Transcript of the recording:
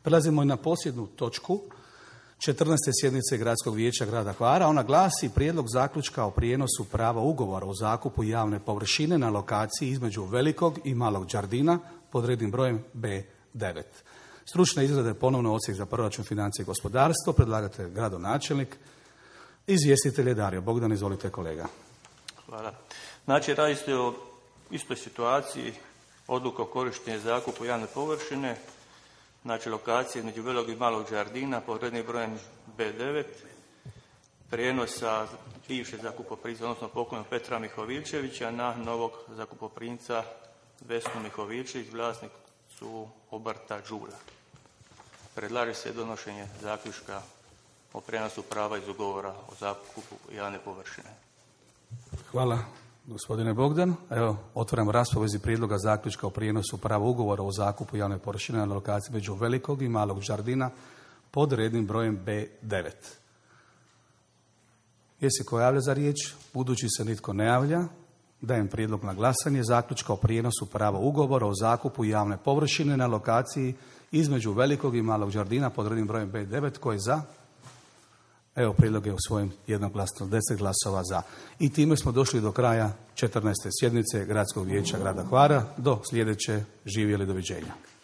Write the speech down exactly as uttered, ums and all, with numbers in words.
Prelazimo i na posljednju točku četrnaeste sjednice Gradskog vijeća grada Hvara. Ona glasi: prijedlog zaključka o prijenosu prava ugovora o zakupu javne površine na lokaciji između Velikog i Malog Đardina pod rednim brojem be devet. Stručne izrade ponovno odsjek za proračun, financije i gospodarstvo, predlagatelj gradonačelnik, izvjestitelj je Dario Bogdan. Izvolite kolega. Hvala. Znači, radi se o istoj situaciji, odluka o korištenju zakupu javne površine, znači lokacije između Velikog i Malog Đardina pod rednim brojem be devet, prijenosa bivše zakupoprimca, odnosno pokojnog Petra Mihovilčevića na novog zakupoprimca Vesnu Mihovilčević, vlasnik su obrta Đula. Predlaže se donošenje zaključka o prijenosu prava iz ugovora o zakupu javne površine. Hvala gospodine Bogdan. Evo, otvaram raspravu u vezi prijedloga zaključka o prijenosu prava ugovora o zakupu javne površine na lokaciji među Velikog i Malog Đardina pod rednim brojem be devet. Jesi ko javlja za riječ? Budući se nitko ne javlja, dajem prijedlog na glasanje zaključka o prijenosu prava ugovora o zakupu javne površine na lokaciji između Velikog i Malog Đardina pod rednim brojem be devet. Ko je za? Evo, prijedlog je usvojen jednoglasno, deset glasova za. I time smo došli do kraja četrnaeste sjednice Gradskog vijeća grada Hvara. Do sljedeće, živjeli, doviđenja.